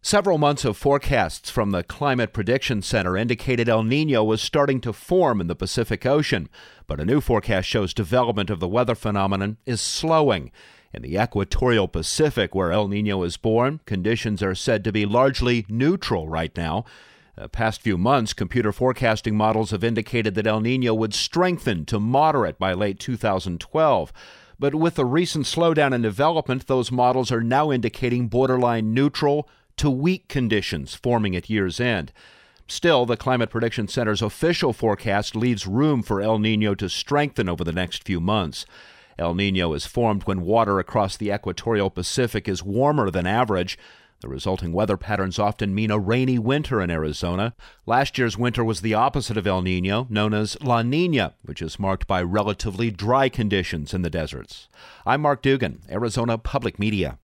Several months of forecasts from the Climate Prediction Center indicated El Niño was starting to form in the Pacific Ocean, but a new forecast shows development of the weather phenomenon is slowing. In the equatorial Pacific, where El Niño is born, conditions are said to be largely neutral right now. The past few months, computer forecasting models have indicated that El Niño would strengthen to moderate by late 2012. But with the recent slowdown in development, those models are now indicating borderline neutral to weak conditions forming at year's end. Still, the Climate Prediction Center's official forecast leaves room for El Niño to strengthen over the next few months. El Niño is formed when water across the equatorial Pacific is warmer than average. The resulting weather patterns often mean a rainy winter in Arizona. Last year's winter was the opposite of El Niño, known as La Niña, which is marked by relatively dry conditions in the deserts. I'm Mark Dugan, Arizona Public Media.